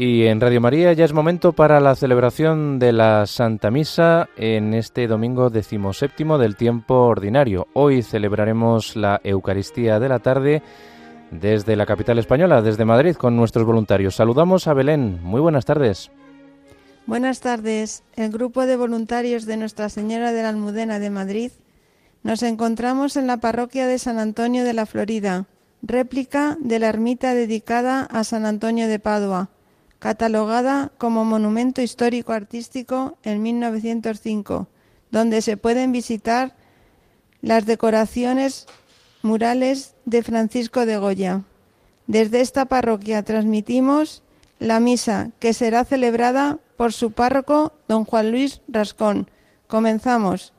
Y en Radio María ya es momento para la celebración de la Santa Misa en este domingo 17º del tiempo ordinario. Hoy celebraremos la Eucaristía de la tarde desde la capital española, desde Madrid, con nuestros voluntarios. Saludamos a Belén. Muy buenas tardes. Buenas tardes. El grupo de voluntarios de Nuestra Señora de la Almudena de Madrid nos encontramos en la parroquia de San Antonio de la Florida, réplica de la ermita dedicada a San Antonio de Padua, catalogada como Monumento Histórico-Artístico en 1905, donde se pueden visitar las decoraciones murales de Francisco de Goya. Desde esta parroquia transmitimos la misa, que será celebrada por su párroco, don Juan Luis Rascón. Comenzamos.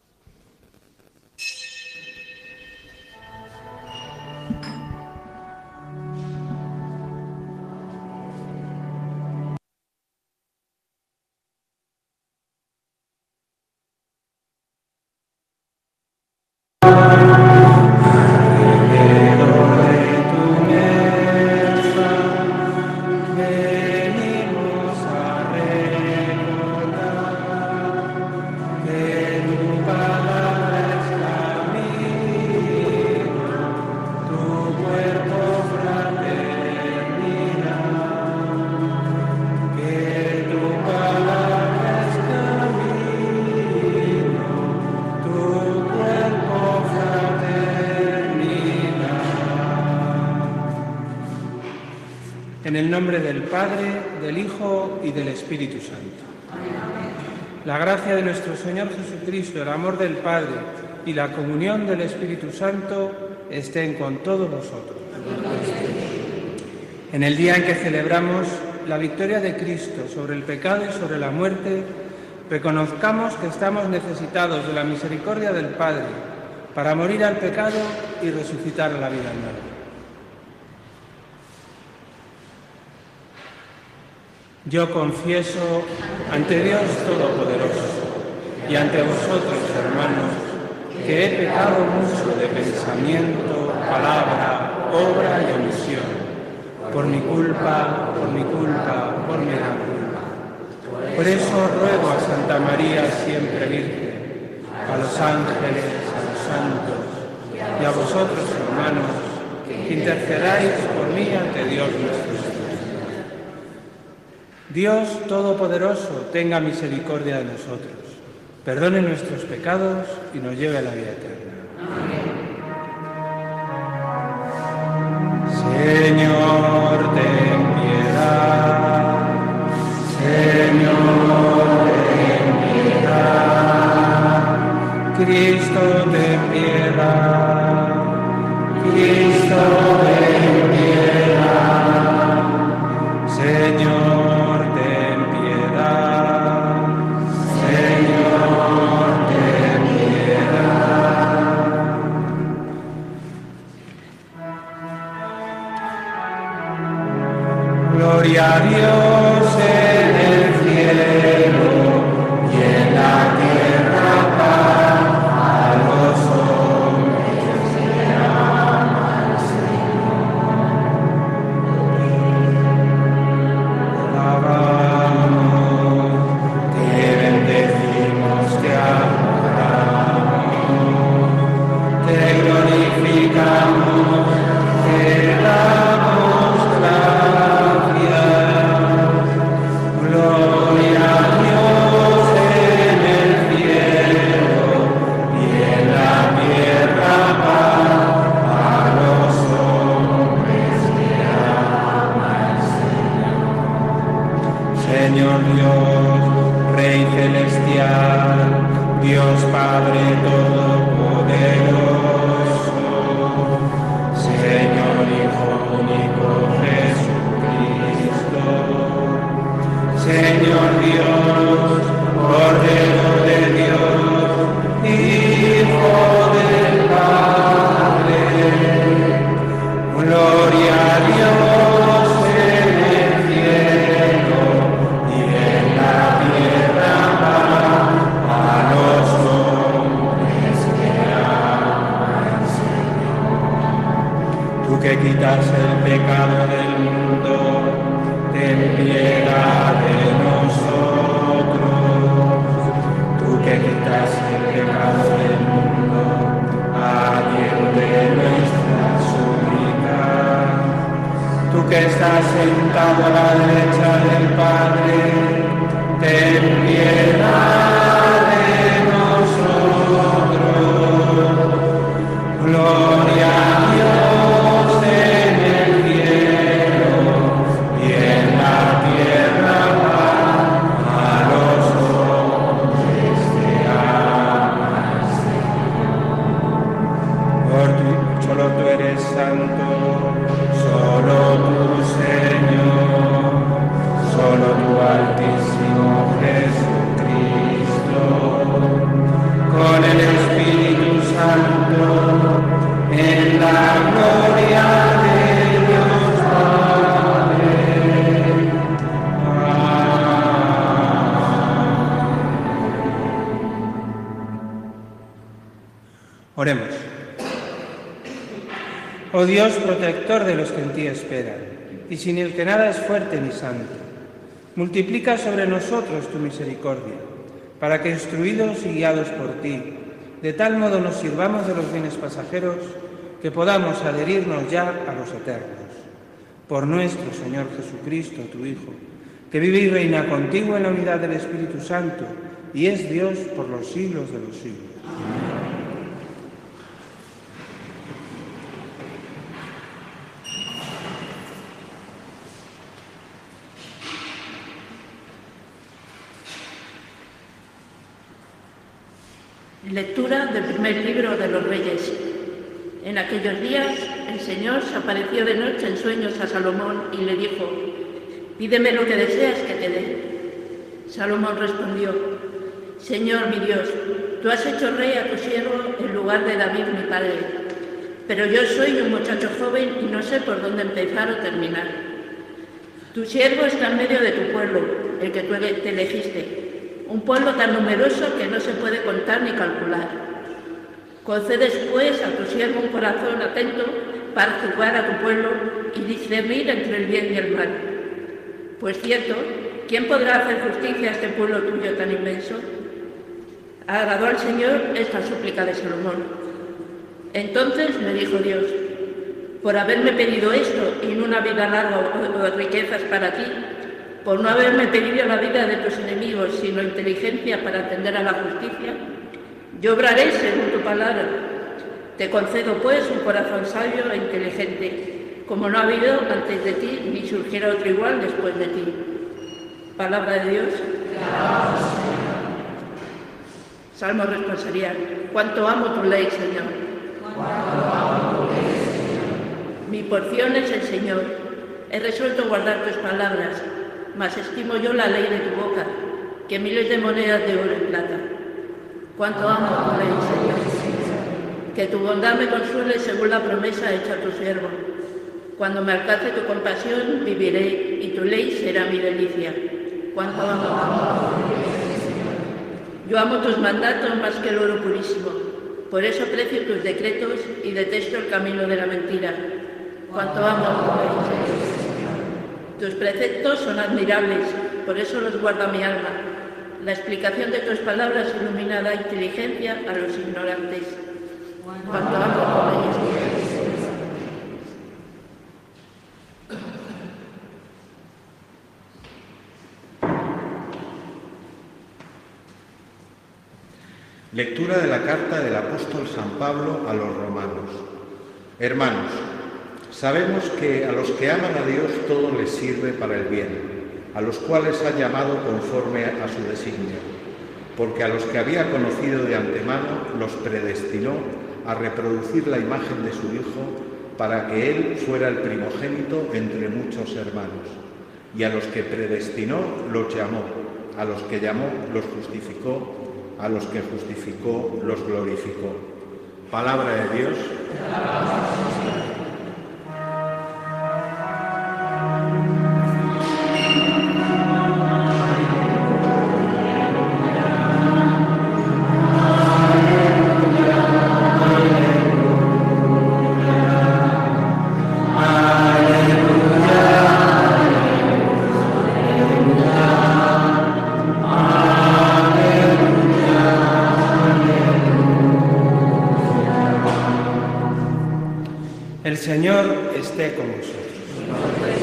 En el nombre del Padre, del Hijo y del Espíritu Santo. La gracia de nuestro Señor Jesucristo, el amor del Padre y la comunión del Espíritu Santo estén con todos vosotros. En el día en que celebramos la victoria de Cristo sobre el pecado y sobre la muerte, reconozcamos que estamos necesitados de la misericordia del Padre para morir al pecado y resucitar a la vida nueva. Yo confieso ante Dios Todopoderoso y ante vosotros, hermanos, que he pecado mucho de pensamiento, palabra, obra y omisión, por mi culpa, por mi gran culpa. Por eso ruego a Santa María, siempre Virgen, a los ángeles, a los santos y a vosotros, hermanos, que intercedáis por mí ante Dios nuestro Señor. Dios Todopoderoso tenga misericordia de nosotros, perdone nuestros pecados y nos lleve a la vida eterna. Señor, ten piedad. Señor, ten piedad. Cristo, ten piedad. Cristo, ten piedad. Señor, gloria a Dios en el cielo y en la tierra paz a los hombres que aman al Señor. Alabamos, te bendecimos, te adoramos, te glorificamos, te damos gracias. Señor Dios, Rey celestial, Dios Padre todopoderoso, Señor Hijo único Jesucristo, Señor Dios, Cordero de Dios, Hijo del Padre, gloria a Dios. Que quitas el pecado del mundo, te ten piedad de nosotros. Tú que quitas el pecado del mundo, atiende nuestras súplicas. Tú que estás sentado a la derecha del Padre, ten piedad de nosotros. Gloria a Dios en el cielo y en la tierra paz a los hombres que aman. Por ti, solo tú eres santo, solo tú, Señor, solo tú, Altísimo Jesucristo, con el Espíritu Santo, en la gloria de Dios Padre. Oremos. Oh Dios, protector de los que en ti esperan, y sin el que nada es fuerte ni santo, multiplica sobre nosotros tu misericordia, para que, instruidos y guiados por ti, de tal modo nos sirvamos de los bienes pasajeros que podamos adherirnos ya a los eternos. Por nuestro Señor Jesucristo, tu Hijo, que vive y reina contigo en la unidad del Espíritu Santo, y es Dios por los siglos de los siglos. Amén. Lectura del primer libro de los Reyes. En aquellos días el Señor se apareció de noche en sueños a Salomón y le dijo: «Pídeme lo que deseas que te dé». Salomón respondió: «Señor mi Dios, tú has hecho rey a tu siervo en lugar de David mi padre, pero yo soy un muchacho joven y no sé por dónde empezar o terminar. Tu siervo está en medio de tu pueblo, el que tú te elegiste, un pueblo tan numeroso que no se puede contar ni calcular. Concedes, pues, a tu siervo un corazón atento para juzgar a tu pueblo y discernir entre el bien y el mal. Pues cierto, ¿quién podrá hacer justicia a este pueblo tuyo tan inmenso?». Agradó al Señor esta súplica de Salomón. Entonces me dijo Dios: «Por haberme pedido esto y no una vida larga o de riquezas para ti, por no haberme pedido la vida de tus enemigos, sino inteligencia para atender a la justicia, yo obraré según tu palabra. Te concedo, pues, un corazón sabio e inteligente, como no ha habido antes de ti, ni surgiera otro igual después de ti». Palabra de Dios. Salmo responsorial. Cuánto amo tu ley, Señor. Mi porción es el Señor. He resuelto guardar tus palabras, mas estimo yo la ley de tu boca, que miles de monedas de oro y plata. Cuánto amo tu ley, Señor. Que tu bondad me consuele según la promesa hecha a tu siervo. Cuando me alcance tu compasión, viviré, y tu ley será mi delicia. Cuánto amo tu ley. Yo amo tus mandatos más que el oro purísimo. Por eso aprecio tus decretos y detesto el camino de la mentira. Cuánto amo tu ley, Señor. Tus preceptos son admirables, por eso los guarda mi alma. La explicación de tus palabras ilumina da inteligencia a los ignorantes. Cuánto amo tu ley. Lectura de la carta del apóstol San Pablo a los romanos. Hermanos, sabemos que a los que aman a Dios todo les sirve para el bien, a los cuales ha llamado conforme a su designio, porque a los que había conocido de antemano los predestinó a reproducir la imagen de su Hijo, para que Él fuera el primogénito entre muchos hermanos. Y a los que predestinó los llamó, a los que llamó los justificó, a los que justificó los glorificó. Palabra de Dios. esté con vosotros.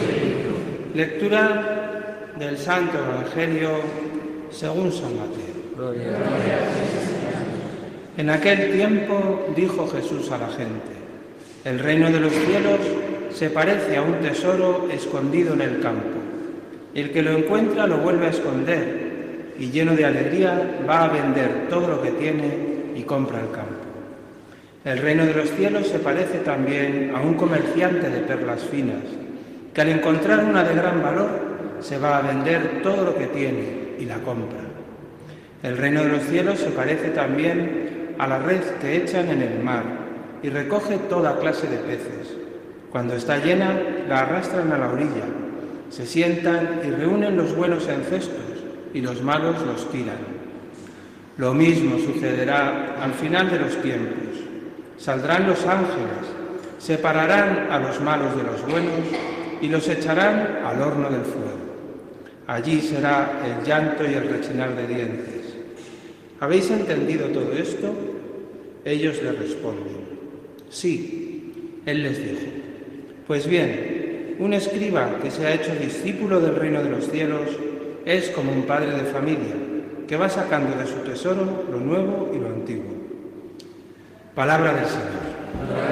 Lectura del Santo Evangelio según San Mateo. En aquel tiempo dijo Jesús a la gente: el reino de los cielos se parece a un tesoro escondido en el campo. El que lo encuentra lo vuelve a esconder y lleno de alegría va a vender todo lo que tiene y compra el campo. El reino de los cielos se parece también a un comerciante de perlas finas, que al encontrar una de gran valor se va a vender todo lo que tiene y la compra. El reino de los cielos se parece también a la red que echan en el mar y recoge toda clase de peces. Cuando está llena, la arrastran a la orilla, se sientan y reúnen los buenos en cestos y los malos los tiran. Lo mismo sucederá al final de los tiempos. Saldrán los ángeles, separarán a los malos de los buenos y los echarán al horno del fuego. Allí será el llanto y el rechinar de dientes. ¿Habéis entendido todo esto? Ellos le responden: sí. Él les dijo: pues bien, un escriba que se ha hecho discípulo del reino de los cielos es como un padre de familia que va sacando de su tesoro lo nuevo y lo antiguo. Palabra del Señor.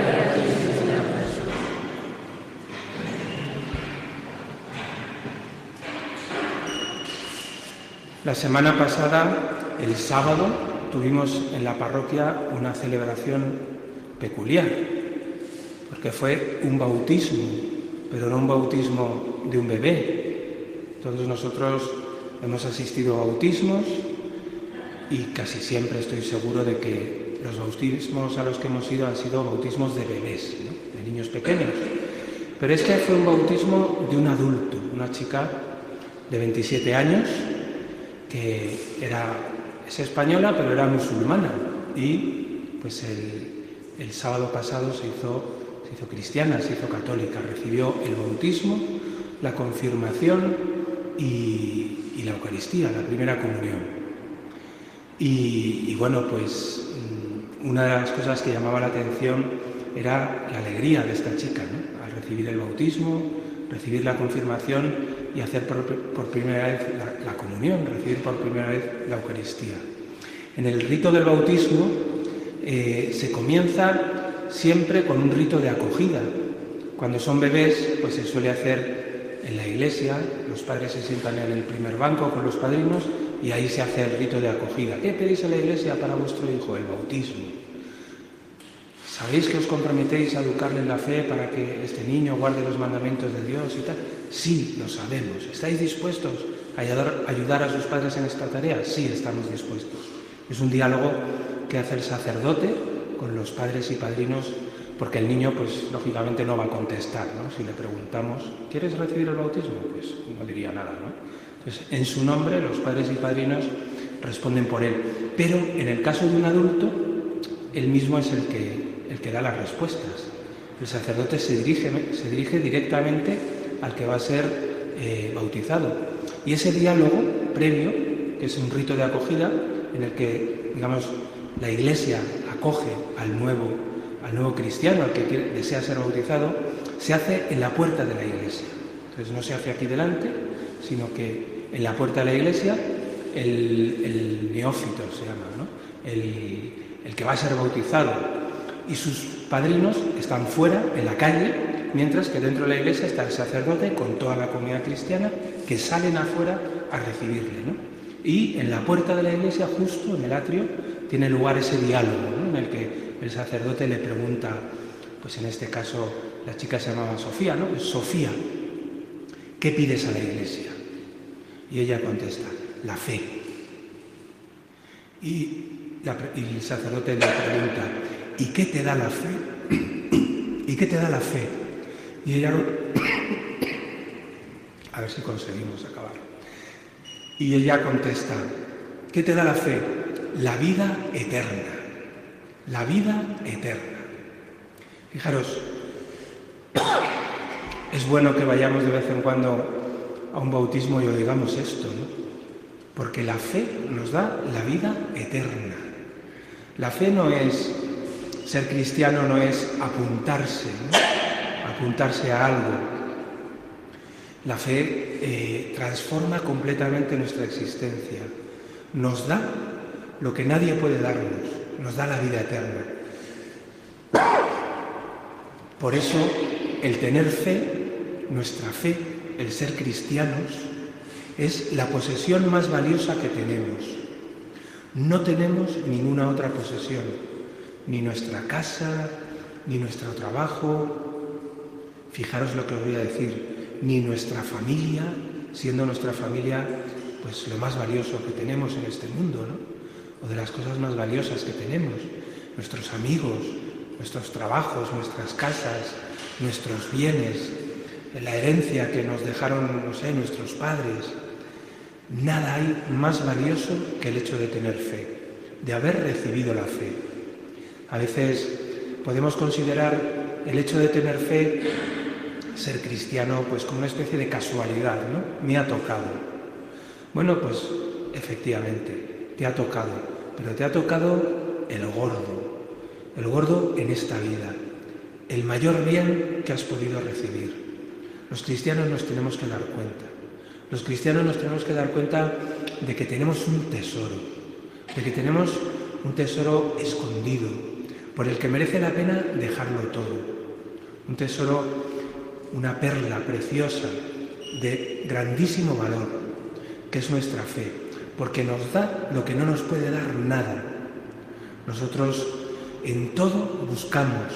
La semana pasada, el sábado, tuvimos en la parroquia una celebración peculiar, porque fue un bautismo, pero no un bautismo de un bebé. Todos nosotros hemos asistido a bautismos y casi siempre estoy seguro de que los bautismos a los que hemos ido han sido bautismos de bebés, ¿no? De niños pequeños. Pero este fue un bautismo de un adulto, una chica de 27 años, que es española, pero era musulmana. Y pues el sábado pasado se hizo cristiana, se hizo católica, recibió el bautismo, la confirmación y la Eucaristía, la primera comunión. Y bueno, pues una de las cosas que llamaba la atención era la alegría de esta chica, ¿no? Al recibir el bautismo, recibir la confirmación y hacer por primera vez la comunión, recibir por primera vez la Eucaristía. En el rito del bautismo se comienza siempre con un rito de acogida. Cuando son bebés, pues se suele hacer en la iglesia, los padres se sientan en el primer banco con los padrinos y ahí se hace el rito de acogida. ¿Qué pedís a la iglesia para vuestro hijo? El bautismo. ¿Sabéis que os comprometéis a educarle en la fe para que este niño guarde los mandamientos de Dios y tal? Sí, lo sabemos. ¿Estáis dispuestos a ayudar a sus padres en esta tarea? Sí, estamos dispuestos. Es un diálogo que hace el sacerdote con los padres y padrinos, porque el niño, pues, lógicamente no va a contestar, ¿no? Si le preguntamos, ¿quieres recibir el bautismo? Pues no diría nada, ¿no? Entonces, en su nombre, los padres y padrinos responden por él. Pero en el caso de un adulto, él mismo es el que da las respuestas. El sacerdote se dirige directamente al que va a ser bautizado. Y ese diálogo previo, que es un rito de acogida, en el que, digamos, la Iglesia acoge al nuevo cristiano, al que desea ser bautizado, se hace en la puerta de la Iglesia. Entonces no se hace aquí delante, sino que en la puerta de la Iglesia el neófito se llama, ¿no? El que va a ser bautizado, y sus padrinos están fuera, en la calle, mientras que dentro de la iglesia está el sacerdote con toda la comunidad cristiana que salen afuera a recibirle, ¿no? Y en la puerta de la iglesia, justo en el atrio, tiene lugar ese diálogo, ¿no? En el que el sacerdote le pregunta, pues en este caso la chica se llamaba Sofía, ¿no? Pues Sofía, ¿qué pides a la iglesia? Y ella contesta, la fe. Y el sacerdote le pregunta, ¿y qué te da la fe? ¿Y qué te da la fe? Y ella, a ver si conseguimos acabar. Y ella contesta, ¿qué te da la fe? La vida eterna. La vida eterna. Fijaros, es bueno que vayamos de vez en cuando a un bautismo y oigamos esto, ¿no? Porque la fe nos da la vida eterna. La fe no es, ser cristiano no es apuntarse, ¿no? apuntarse a algo. La fe transforma completamente nuestra existencia. Nos da lo que nadie puede darnos, nos da la vida eterna. Por eso, el tener fe, nuestra fe, el ser cristianos, es la posesión más valiosa que tenemos. No tenemos ninguna otra posesión, ni nuestra casa, ni nuestro trabajo. Fijaros lo que os voy a decir, ni nuestra familia, siendo nuestra familia pues lo más valioso que tenemos en este mundo, ¿no? O de las cosas más valiosas que tenemos, nuestros amigos, nuestros trabajos, nuestras casas, nuestros bienes, la herencia que nos dejaron, no sé, nuestros padres. Nada hay más valioso que el hecho de tener fe, de haber recibido la fe. A veces podemos considerar el hecho de tener fe, ser cristiano, pues como una especie de casualidad, ¿no? Me ha tocado. Bueno, pues efectivamente, te ha tocado, pero te ha tocado el gordo en esta vida, el mayor bien que has podido recibir. Los cristianos nos tenemos que dar cuenta. Los cristianos nos tenemos que dar cuenta de que tenemos un tesoro, de que tenemos un tesoro escondido, por el que merece la pena dejarlo todo. Un tesoro, una perla preciosa, de grandísimo valor, que es nuestra fe, porque nos da lo que no nos puede dar nada. Nosotros en todo buscamos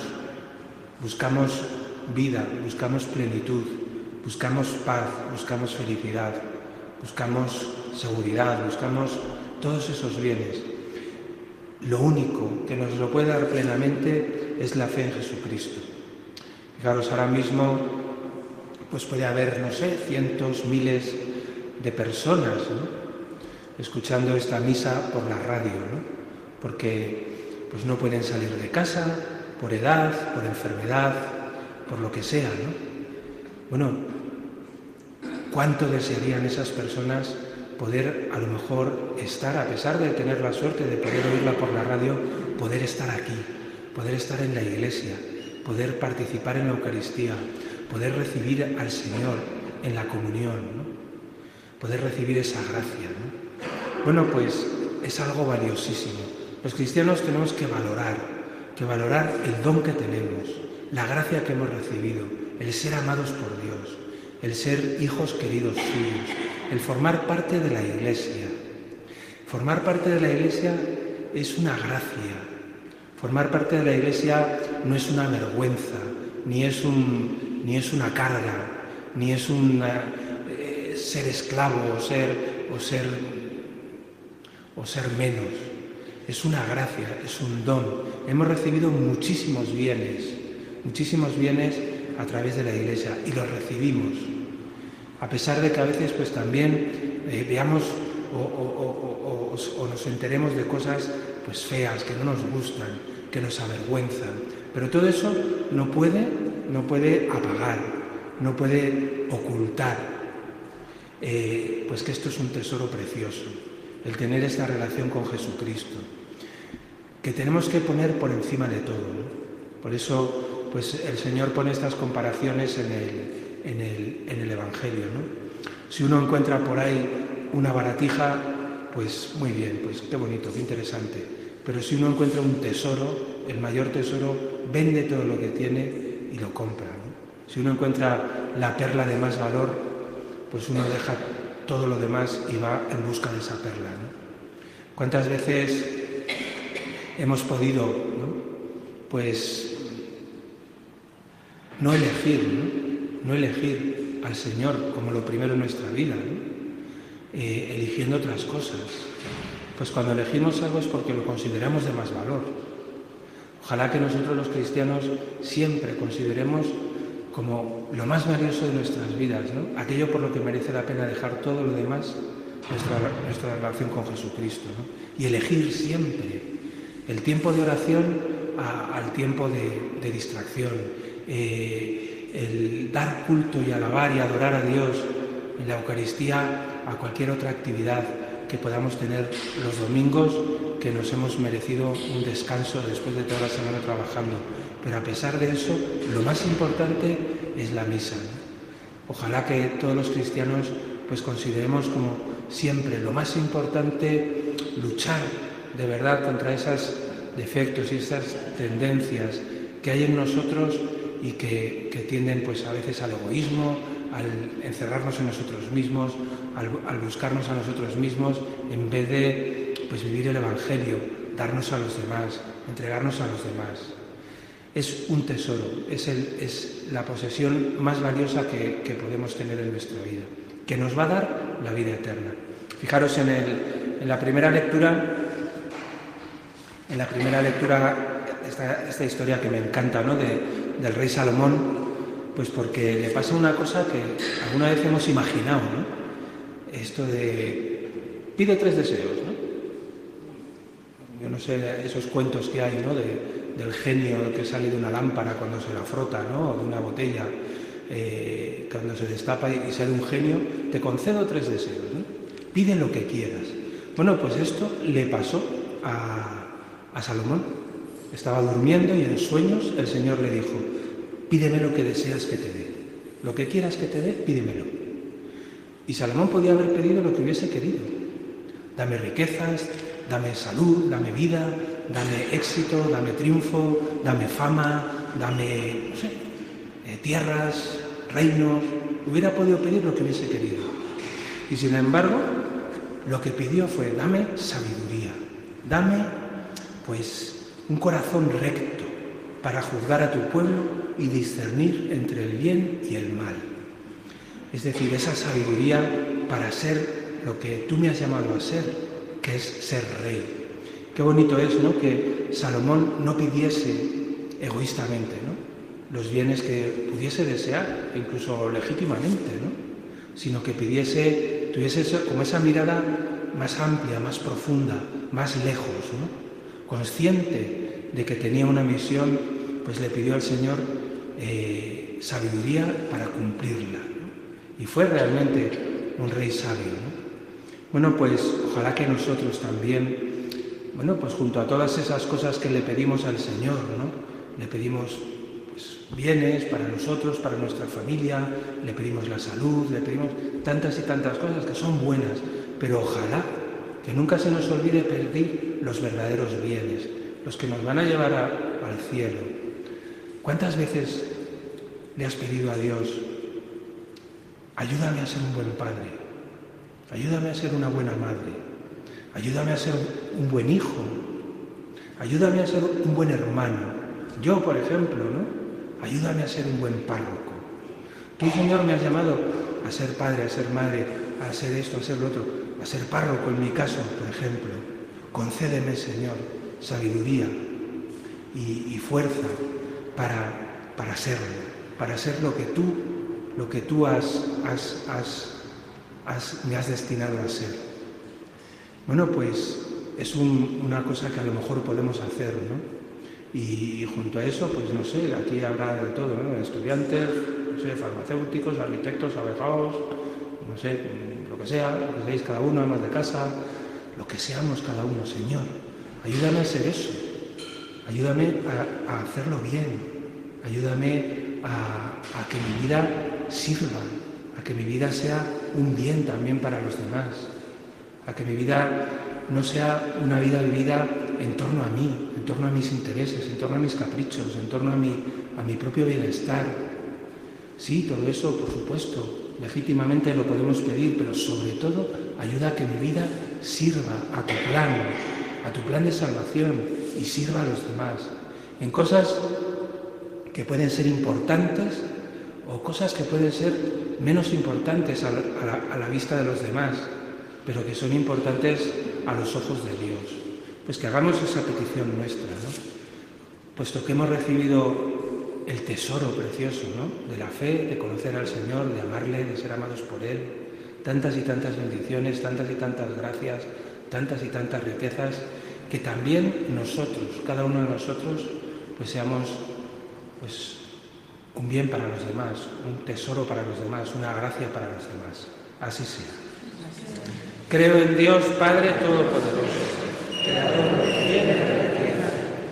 vida, buscamos plenitud, buscamos paz, buscamos felicidad, buscamos seguridad, buscamos todos esos bienes. Lo único que nos lo puede dar plenamente es la fe en Jesucristo. Fijaros, ahora mismo pues puede haber, no sé, cientos, miles de personas, ¿no?, escuchando esta misa por la radio, ¿no?, porque pues no pueden salir de casa, por edad, por enfermedad, por lo que sea, ¿no? Bueno, ¿cuánto desearían esas personas poder a lo mejor estar, a pesar de tener la suerte de poder oírla por la radio, poder estar aquí, poder estar en la iglesia, poder participar en la Eucaristía, poder recibir al Señor en la comunión, ¿no?, poder recibir esa gracia, ¿no? Bueno, pues es algo valiosísimo. Los cristianos tenemos que valorar el don que tenemos, la gracia que hemos recibido, el ser amados por Dios, el ser hijos queridos suyos, el formar parte de la Iglesia. Formar parte de la Iglesia es una gracia. Formar parte de la Iglesia no es una vergüenza, ni es una carga, ni es ser esclavo o ser menos. Es una gracia, es un don. Hemos recibido muchísimos bienes a través de la Iglesia, y los recibimos. A pesar de que a veces pues también veamos o nos enteremos de cosas pues feas, que no nos gustan, que nos avergüenzan. Pero todo eso no puede apagar, no puede ocultar pues que esto es un tesoro precioso, el tener esta relación con Jesucristo, que tenemos que poner por encima de todo, ¿no? Por eso pues el Señor pone estas comparaciones en el Evangelio, ¿no? Si uno encuentra por ahí una baratija, pues muy bien, pues qué bonito, qué interesante. Pero si uno encuentra un tesoro, el mayor tesoro, vende todo lo que tiene y lo compra, ¿no? Si uno encuentra la perla de más valor, pues uno deja todo lo demás y va en busca de esa perla, ¿no? ¿Cuántas veces hemos podido, ¿no?, pues no elegir al Señor como lo primero en nuestra vida, ¿no?, eligiendo otras cosas? Pues cuando elegimos algo es porque lo consideramos de más valor. Ojalá que nosotros los cristianos siempre consideremos como lo más valioso de nuestras vidas, ¿no?, aquello por lo que merece la pena dejar todo lo demás, nuestra relación con Jesucristo, ¿no?, y elegir siempre el tiempo de oración al tiempo de distracción, el dar culto y alabar y adorar a Dios en la Eucaristía a cualquier otra actividad que podamos tener los domingos, que nos hemos merecido un descanso después de toda la semana trabajando. pero a pesar de eso, lo más importante es la misa, ¿no? Ojalá que todos los cristianos pues consideremos como siempre lo más importante luchar de verdad contra esos defectos y esas tendencias que hay en nosotros y que tienden pues a veces al egoísmo, al encerrarnos en nosotros mismos, al buscarnos a nosotros mismos, en vez de pues vivir el Evangelio, darnos a los demás, entregarnos a los demás. Es un tesoro, es la posesión más valiosa que podemos tener en nuestra vida, que nos va a dar la vida eterna. Fijaros en la primera lectura, esta historia que me encanta, ¿no? del rey Salomón, pues porque le pasa una cosa que alguna vez hemos imaginado, ¿no? Esto de pide 3 deseos, ¿no? Yo no sé, esos cuentos que hay, ¿no? Del genio que sale de una lámpara cuando se la frota, ¿no? O de una botella, cuando se destapa y sale un genio, te concedo 3 deseos, ¿no? Pide lo que quieras. Bueno, pues esto le pasó a Salomón. Estaba durmiendo y en sueños el Señor le dijo: pídeme lo que deseas que te dé. Lo que quieras que te dé, pídemelo. Y Salomón podía haber pedido lo que hubiese querido. Dame riquezas, dame salud, dame vida, dame éxito, dame triunfo, dame fama, dame, no sé, tierras, reinos. Hubiera podido pedir lo que hubiese querido. Y sin embargo, lo que pidió fue: dame sabiduría, dame, pues, un corazón recto para juzgar a tu pueblo y discernir entre el bien y el mal. Es decir, esa sabiduría para ser lo que tú me has llamado a ser, que es ser rey. Qué bonito es, ¿no?, que Salomón no pidiese egoístamente, ¿no?, los bienes que pudiese desear, incluso legítimamente, ¿no?, sino que tuviese como esa mirada más amplia, más profunda, más lejos, ¿no?, consciente de que tenía una misión, pues le pidió al Señor sabiduría para cumplirla, ¿no? Y fue realmente un rey sabio, ¿no? Bueno, pues ojalá que nosotros también, bueno, pues junto a todas esas cosas que le pedimos al Señor, ¿no?, le pedimos pues bienes para nosotros, para nuestra familia, le pedimos la salud, le pedimos tantas y tantas cosas que son buenas, pero ojalá que nunca se nos olvide pedir los verdaderos bienes, los que nos van a llevar al cielo. ¿Cuántas veces le has pedido a Dios: ayúdame a ser un buen padre, ayúdame a ser una buena madre, ayúdame a ser un buen hijo, ayúdame a ser un buen hermano? Yo, por ejemplo, ¿no?, ayúdame a ser un buen párroco. Tú, Señor, me has llamado a ser padre, a ser madre, a ser esto, a ser lo otro, a ser párroco en mi caso, por ejemplo. Concédeme, Señor, sabiduría y fuerza para serlo, para ser lo que tú me has destinado a ser. Bueno, pues es una cosa que a lo mejor podemos hacer, ¿no? Y junto a eso, pues no sé, aquí habrá de todo, ¿no?, estudiantes, no sé, farmacéuticos, arquitectos, abogados, no sé, lo que sea, lo que seáis cada uno, amas de casa, lo que seamos cada uno. Señor, ayúdame a ser eso, ayúdame a hacerlo bien, ayúdame a que mi vida sirva, a que mi vida sea un bien también para los demás, a que mi vida no sea una vida vivida en torno a mí, en torno a mis intereses, en torno a mis caprichos, en torno a mi propio bienestar. Sí, todo eso, por supuesto, legítimamente lo podemos pedir, pero sobre todo ayuda a que mi vida sirva a tu plan de salvación, y sirva a los demás, en cosas que pueden ser importantes o cosas que pueden ser menos importantes a la vista de los demás, pero que son importantes a los ojos de Dios. Pues que hagamos esa petición nuestra, ¿no?, puesto que hemos recibido el tesoro precioso, ¿no?, de la fe, de conocer al Señor, de amarle, de ser amados por Él, tantas y tantas bendiciones, tantas y tantas gracias, tantas y tantas riquezas, que también nosotros, cada uno de nosotros, pues seamos pues un bien para los demás, un tesoro para los demás, una gracia para los demás. Así sea. Creo en Dios Padre Todopoderoso, Creador del cielo y de la tierra,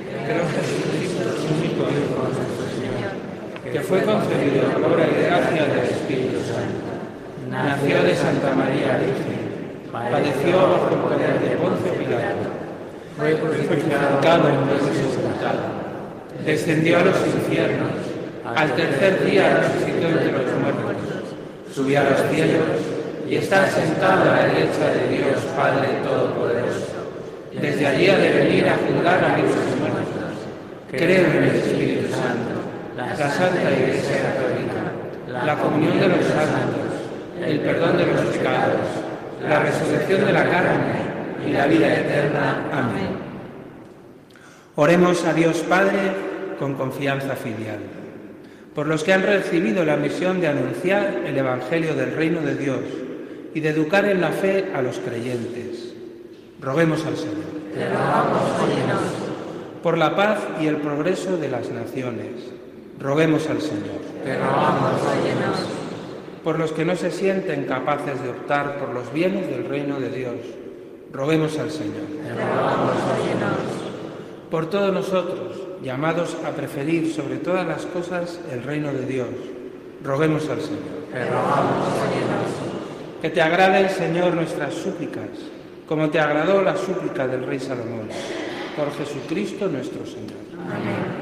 Jesucristo, su único Hijo, nuestro Señor, que fue concebido por obra y gracia del Espíritu Santo. Nació de Santa María Virgen, padeció bajo el poder de Poncio Pilato, fue crucificado y fue sepultado, descendió a los infiernos, al tercer día resucitó entre los muertos, subió a los cielos y está sentado a la derecha de Dios Padre Todopoderoso. Desde allí ha de venir a juzgar a vivos y muertos. Creo en el Espíritu Santo, la Santa Iglesia Católica, la comunión de los santos, el perdón de los pecados, la resurrección de la carne y la vida eterna. Amén. Oremos a Dios Padre con confianza filial. Por los que han recibido la misión de anunciar el Evangelio del Reino de Dios y de educar en la fe a los creyentes. Roguemos al Señor. Te rogamos, óyenos. Por la paz y el progreso de las naciones. Roguemos al Señor. Te rogamos, óyenos. Por los que no se sienten capaces de optar por los bienes del reino de Dios. Roguemos al Señor. Te rogamos, óyenos. Por todos nosotros, llamados a preferir sobre todas las cosas el reino de Dios. Roguemos al Señor. Te rogamos, óyenos. Que te agraden, Señor, nuestras súplicas, como te agradó la súplica del rey Salomón. Por Jesucristo nuestro Señor. Amén.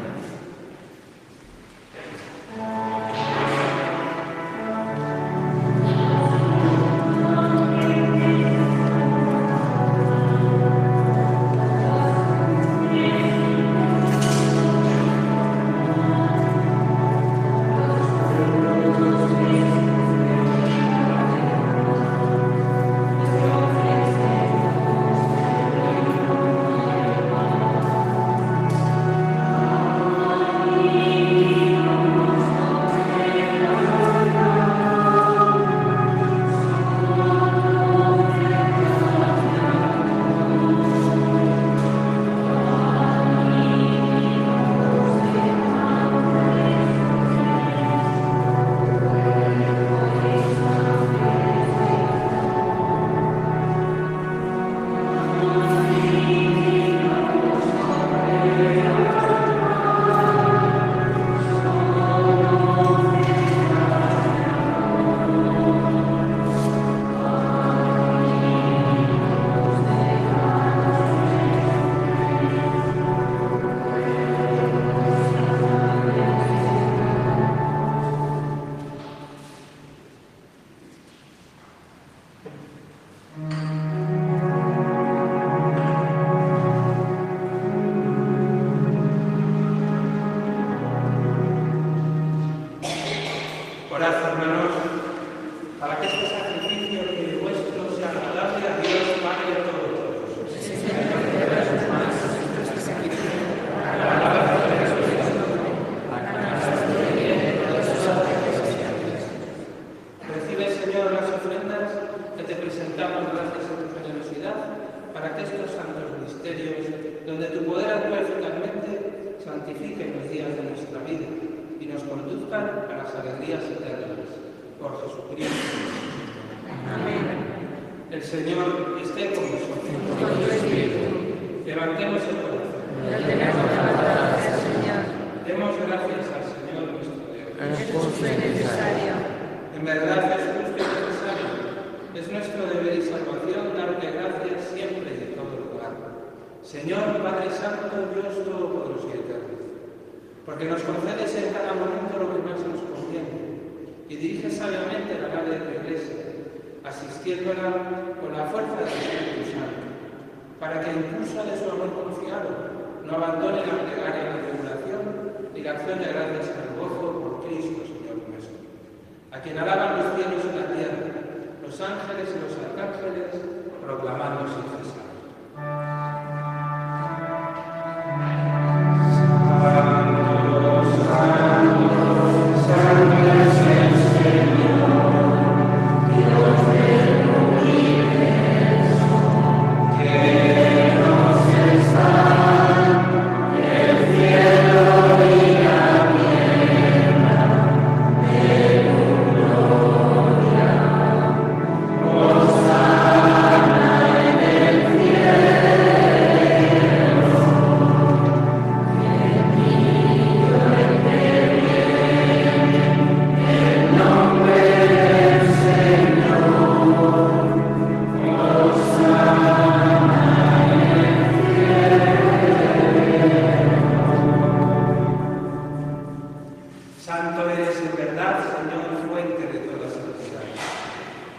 Orad, hermanos, para que este sacrificio que vuestro sea agradable a Dios Padre Todopoderoso. Recibe, Señor, las ofrendas que te presentamos gracias a tu generosidad, para que estos santos misterios, donde tu poder actúa eficazmente, santifiquen los días de nuestra vida y nos conduzcan a las alegrías eternas. Por Jesucristo. Amén. El Señor esté con nosotros. Con tu espíritu. Levantemos el corazón. Lo tenemos levantado hacia el Señor. Demos gracias al Señor nuestro Dios. Es justo y necesario. En verdad es justo y necesario. Es nuestro deber y salvación darte gracias siempre y en todo lugar. Señor Padre Santo, Dios Todopoderoso y Eterno, porque nos concedes en cada momento lo que más nos conviene y diriges sabiamente la nave de tu Iglesia, asistiéndola con la fuerza del Espíritu Santo, para que impulso de su amor confiado no abandone la plegaria en la tribulación y la acción de gracias en el gozo por Cristo, Señor nuestro, a quien alaban los cielos y la tierra, los ángeles y los arcángeles, proclamando sin cesar. Hosanna en el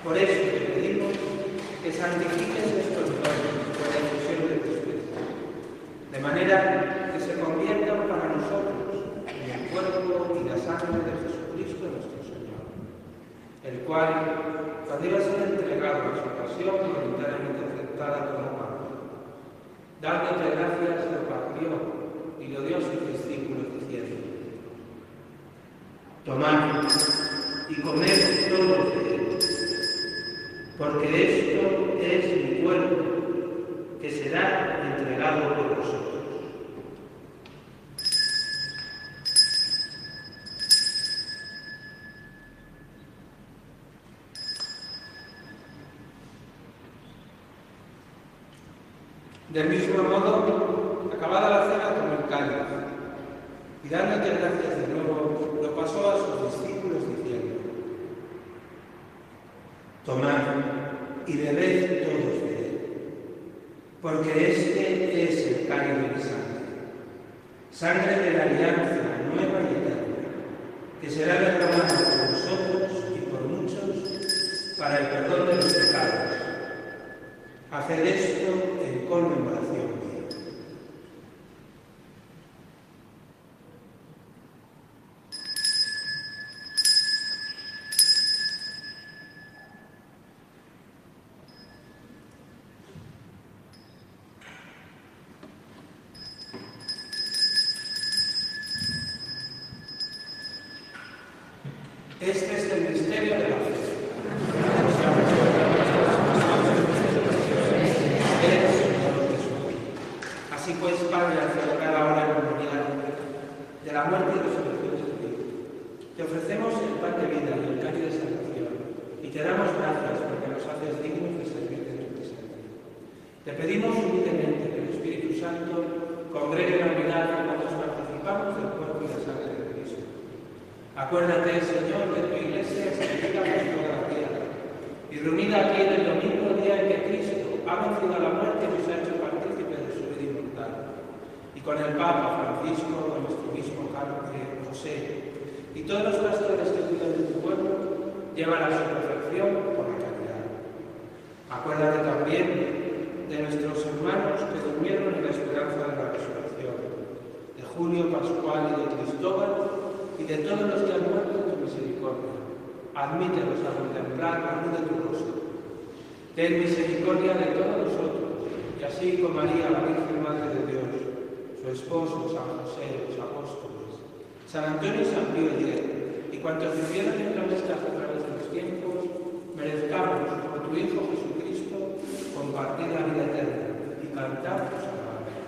Por eso te pedimos que santifiques estos dones por la infusión de tu Espíritu, de manera que se conviertan para nosotros en el cuerpo y la sangre de Jesucristo nuestro Señor, el cual, cuando iba a ser entregado a su pasión, voluntariamente aceptada por la mano, dándote gracias, lo partió y lo dio a sus discípulos diciendo: tomad y comed todos de él, porque esto es mi cuerpo, que será entregado por vosotros. Del mismo modo, acabada la cena, tomó el cáliz, y dándote gracias de nuevo, lo pasó a sus discípulos diciendo: tomad y bebed todos de él, porque este es el cáliz de mi sangre de la alianza nueva y eterna, que será derramada por vosotros y por muchos para el perdón de los pecados. Haced esto en conmemoración mía. Este es el misterio de la fe. Así pues, Padre, al celebrar ahora el memorial de la muerte y resurrección de Cristo, te ofrecemos el pan de vida y el cáliz de salvación, y te damos gracias porque nos haces dignos de servirte en tu presencia. Te pedimos humildemente que el Espíritu Santo congregue la unidad de cuantos participamos del cuerpo y la sangre de Cristo. Acuérdate, Señor, de tu Iglesia santificada por toda la tierra, y reunida aquí en el domingo, día en que Cristo ha vencido a la muerte y nos ha hecho partícipes de su vida inmortal. Y con el Papa Francisco, con nuestro mismo Padre José, y todos los pastores que cuidan de tu pueblo, llevan a su perfección por la caridad. Acuérdate también de nuestros hermanos que durmieron en la esperanza de la resurrección, de Julio, Pascual y de Cristóbal, y de todos los que han muerto en tu misericordia. Admítelos a contemplar la luz de tu rostro. Ten misericordia de todos nosotros, y así con María, la Virgen Madre de Dios, su esposo, San José, los apóstoles, San Antonio y San Pío X, y cuantos vivieron en nuestras a través de los tiempos, merezcamos, por tu Hijo Jesucristo, compartir la vida eterna y cantar tus alabanzas.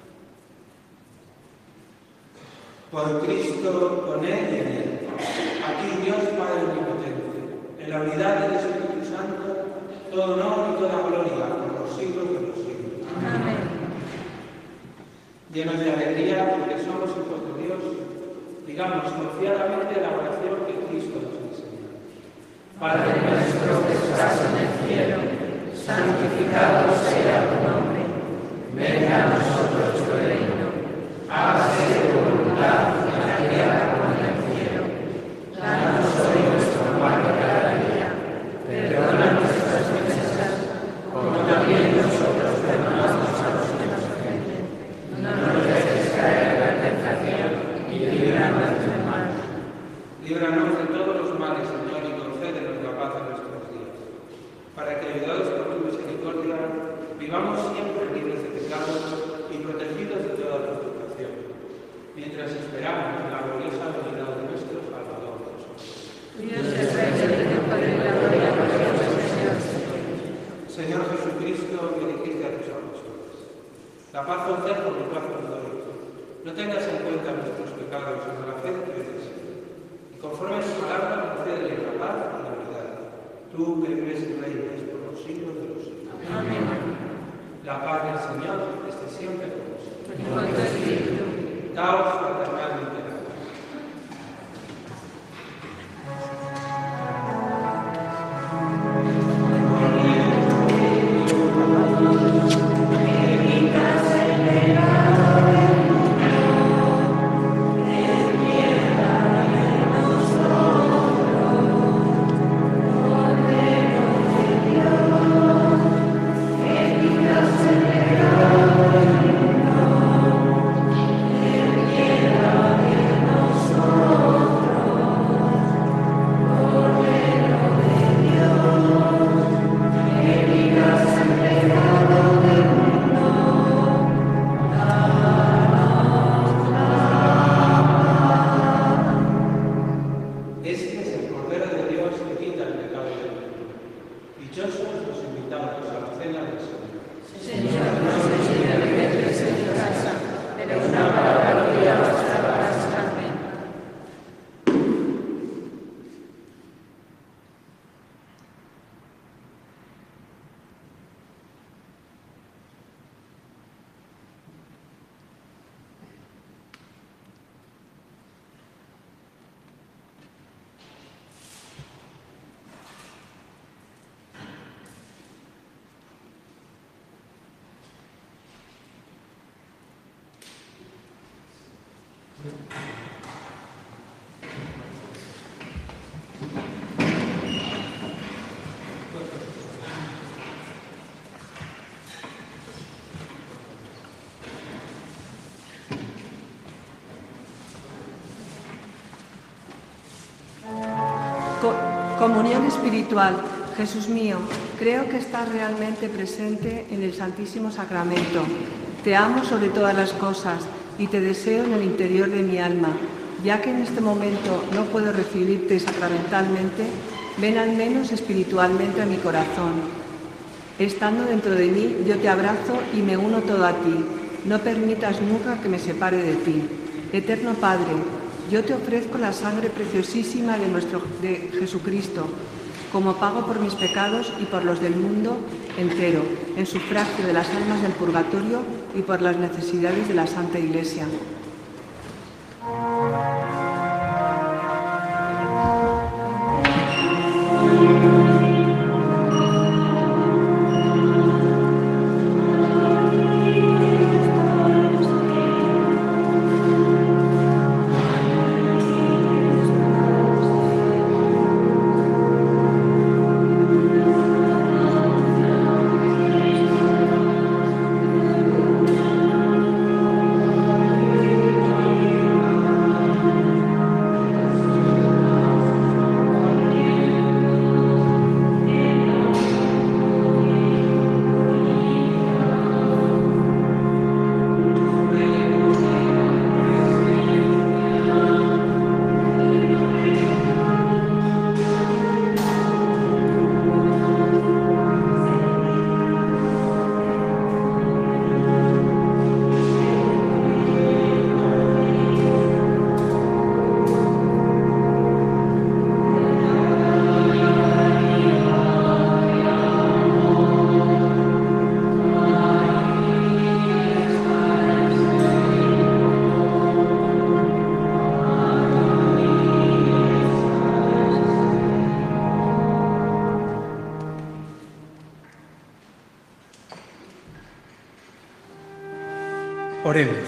Por Cristo, con Él y en Él, a ti Dios Padre Omnipotente, en la unidad del Espíritu Santo, todo honor y toda gloria por los siglos de los siglos. Amén. Llenos de alegría porque somos hijos de Dios, digamos confiadamente la oración que Cristo nos enseña. Padre nuestro que estás en el cielo, santificado sea tu nombre. Venga a nosotros tu reino. Hágase tu voluntad en la tierra como en el cielo. Danos hoy nuestro pan de cada día. Perdona nuestras ofensas, como también nosotros perdonamos a los que nos ofenden. No nos dejes caer en la tentación y líbranos del mal. Líbranos de todos los males, Señor, y concédenos la paz en nuestros días, para que, ayudados por tu misericordia, vivamos siempre libres de pecados y protegidos de toda tentación, mientras esperamos la gloriosa venida de nuestro Salvador Jesús. Dios es Rey del tiempo de la gloria por Dios, Señor. Señor Jesucristo, que dijiste a tus apóstoles: la paz os dejo, mi paz os doy. No tengas en cuenta nuestros pecados, sino la fe que eres. Y conforme a tu palabra, concédele la paz y la unidad. Tú que vives y reinas por los siglos de los siglos. Amén. La paz del Señor esté siempre con vosotros. Y con tu espíritu. Daos fraternalmente la paz. Amén. Dichosos los invitados a la cena del Señor. Señor, no sé si de repente en tu casa, pero una palabra tuya basta para sanarme. Comunión espiritual. Jesús mío, creo que estás realmente presente en el Santísimo Sacramento. Te amo sobre todas las cosas y te deseo en el interior de mi alma. Ya que en este momento no puedo recibirte sacramentalmente, ven al menos espiritualmente a mi corazón. Estando dentro de mí, yo te abrazo y me uno todo a ti. No permitas nunca que me separe de ti. Eterno Padre, yo te ofrezco la sangre preciosísima de Jesucristo, como pago por mis pecados y por los del mundo entero, en sufragio de las almas del purgatorio y por las necesidades de la Santa Iglesia. Oremos.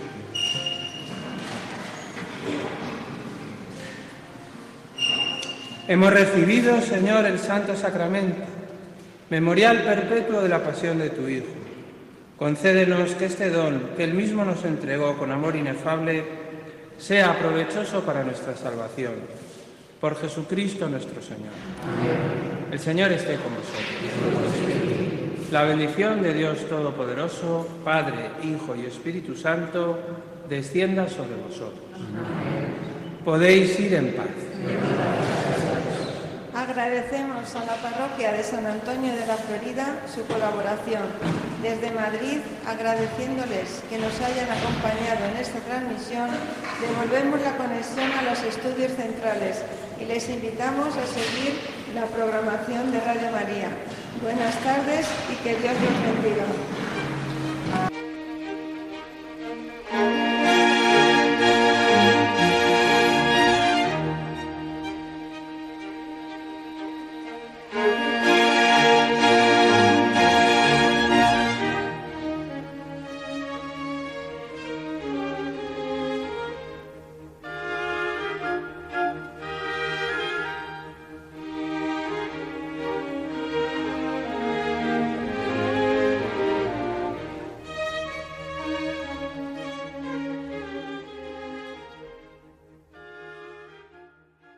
Hemos recibido, Señor, el Santo Sacramento, memorial perpetuo de la pasión de tu Hijo. Concédenos que este don, que Él mismo nos entregó con amor inefable, sea provechoso para nuestra salvación. Por Jesucristo nuestro Señor. Amén. El Señor esté con vosotros. La bendición de Dios Todopoderoso, Padre, Hijo y Espíritu Santo, descienda sobre vosotros. Amén. Podéis ir en paz. Agradecemos a la parroquia de San Antonio de la Florida su colaboración. Desde Madrid, agradeciéndoles que nos hayan acompañado en esta transmisión, devolvemos la conexión a los estudios centrales y les invitamos a seguir la programación de Radio María. Buenas tardes y que Dios los bendiga.